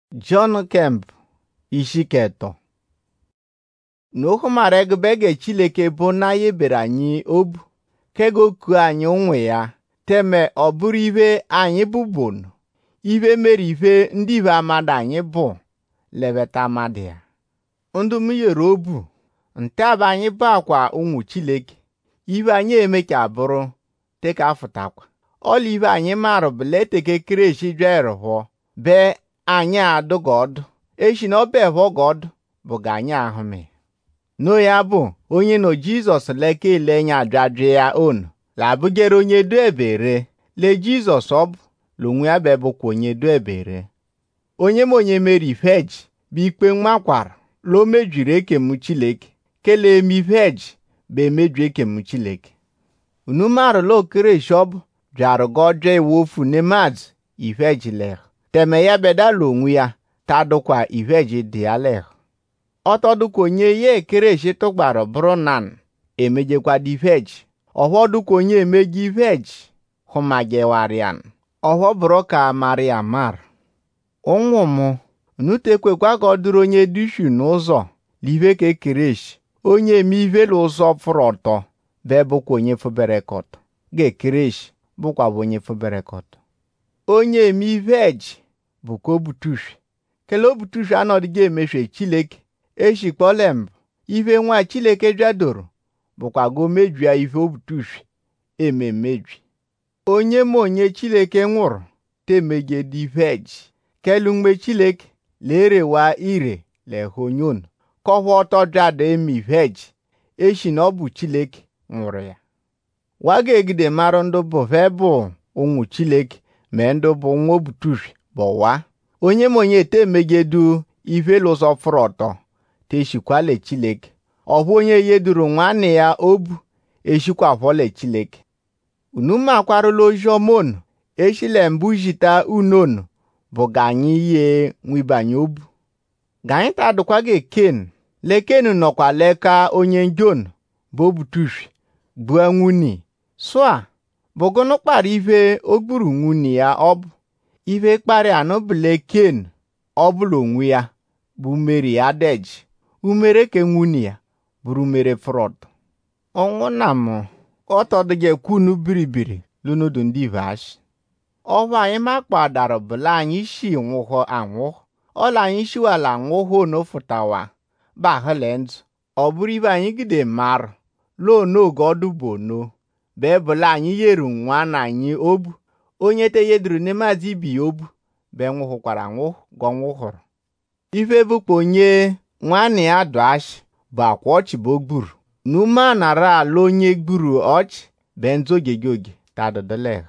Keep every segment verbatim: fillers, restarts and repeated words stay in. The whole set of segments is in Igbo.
John Kemp isi keto. N'okwu mara egbe Chineke bụ na ya ebere anyị obu kegoku anyị onwe ya teme ọ bụrụ ife anyị bụbonu ife mere ife ndị ife amada anyị bụ lebeta amada ya ndụ m yere obu ntabụ anyị bụ akwa ụmụ Chineke ife anyị emecha bụrụ teka afụtakwa ọla ife anyị marụ bụ leteke kreshi jwerụhụ be anyị adụgọdụ echi na ọba evo god bụ ga anyị ahụme no ya bụ onye no Jizọs leke ilenya ajajụ ya onu labụgere onye du ebere le Jizọs ọ bụ lonwe ya bebụkwa onye du ebere onye m onye meri feji bụ ikpe nmakwara lo mejiri ekemu Chineke kelee mi feji bụ emeju ekemu Chineke unu marụla okreshi ọ bụ bịarụ gọjọ iwofu nemaz ifeji leh teme ya bedala onwe ya tadụkwa ifeji dị ya leh ọtọdụkwa onye ya ekereshi tụgbara bụrụ nan emejekwa ifeji ọhọdụkwa onye emeji ifeji hụmagewarian ọhọ bụrụ ka maria mar ụmụ m nutekwekwa ka ọ dụrụ onye dushu n'ụzọ live ka ekereshi onye eme ife n'ụzọ fụrụ ọtọ bebụkwa onye fụberekọt ga-ekereshi bụkwa bụ onye fụberekọt onye eme ifeji bụkwa obutushu kele obutushu anọdụghị emeshe Chineke eshikpọlem ife nwa Chineke jadoro bụkwa go meju ya ife obutushu eme meju onye ma onye Chineke nwụrụ temegede ifeji kelu mgbe Chineke lerewa ire lehonyon kọhwa ọtọ jada eme ifeji eshi na ọ bụ Chineke nwụrụ ya waga egide marụ ndụ bụ vebụ ụmụ Chineke mee ndụ bụ nwa obutushu bụwa onye ma onye temegedu ife lụzọ fụrụ ọtọ teshikwale Chineke ọhụ onye yeduru nwanne ya obu eshikwa vọle Chineke unu makwarụla ojomonu eshile mbụ jita unonu bụ ganyi ye nwibanye obu ganyi tadụkwa ga eken lekenu nọkwa leka onye njon bụ obutushu gbuo nwuni sụa bụgụnụ kpara ife ogburu nwuni ya ọ bụ ife kparị anụ bụle ken ọ bụla onwe ya bụ meri ya deji umere ke nwuni ya bụrụ mere frọd ọnwụ na m ọtọdụge kwunu biribiri lunudu ndị vash ọwa anyị makpadara bụla anyị shi nwụhọ anwụ ọla anyị shiwala nwụhọ n'ofụtawa bahụlendụ ọ bụrụ ife anyị gide marụ loo n'oge ọdụ bụ no bebụla anyị yeru nwa na anyị obu onye te yeduru nemazi ibi ya obu be nwụhụkwara nwụ gọ nwụhụrụ ife bụkwa onye nwanne ya dụ ashị bụ akwa ọchị bụ ogburu n'ume nara ala onye gburu ọchị be nzogege oge tadụdụleh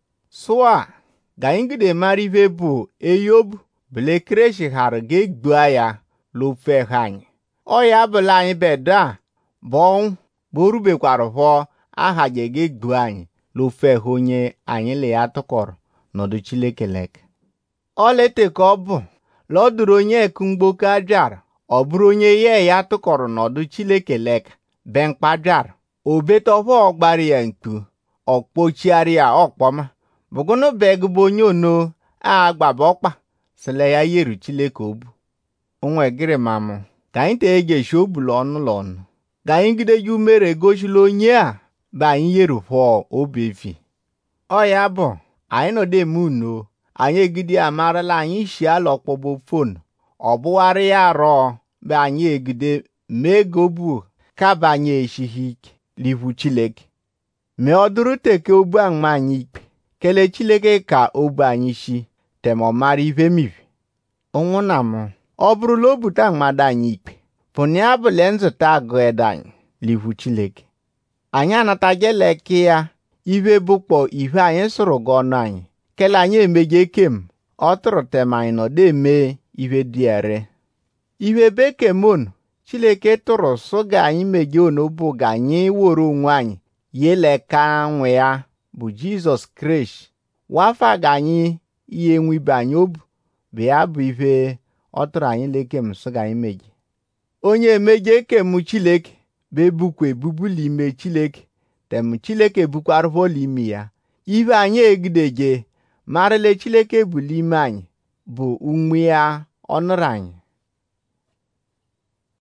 sụa gaingide mara ife bụ eyi obu bụle kreshi ghara ga-egbua ya lofe ha anyị ọ ya bụla anyị beda bụ borubekwara hụ aha ga-ege gbuo anyị lofe ha onye anyị le ya tụkọrọ nọdụ Chineke leke ọ lete ka ọ bụ lọdụrụ onye ekumgboke ajara ọ bụrụ onye ya ya tụkọrọ nọdụ Chineke leke be mkpajara obetọfọ ọgbara ya mkpu ọkpochiarị ya ọkpọma bụgụnụ begbụ onye ono agbaba ọkpa sile ya yeru Chineke obu onwe gịrị mamụ ka anyị tegeshi obula ọnụlọ ọnụ ka anyị gide ji umere gochila onye a bụ anyị yeru fọ obefi ọ ya bụ anyị nọdụ eme uno anyị egide amarala anyị shi ala ọkpọgbo fon ọ bụgharị ya arọ bụ anyị egide mee gobu kaba anyị eshighị ike livu Chineke mee ọ dụrụ teke obu anma anyị ikpe kelee Chineke ka obu anyị shi teme mara ife mivi onwụ na m ọ bụrụla obute mmadụ anyị ikpe pụna ya bụle nzụta agụ ede anyị livu Chineke anyị anatageleke ya ife bụkpọ ife anyị sụrụ gị ọnụ anyị kele anyị emeje kem ọ tụrụ tem anyị nọdụ eme ife dịere ife bekemon Chineke tụrụ sụga anyị meje ono bụ ga anyị were onwe anyị yeleka nwe ya bụ Jizọs Kraịst wafa ga anyị ihe nwibe anyị obu bụ ya bụ ife ọ tụrụ anyị lekem sụga anyị meje onye emeje kemu Chineke bụ ebukwa ebubuli ime Chineke tem Chineke bukwa arụvọla ime ya ife anyị egideje marịle Chineke buli ime anyị bụ ume ya ọnụrụ anyị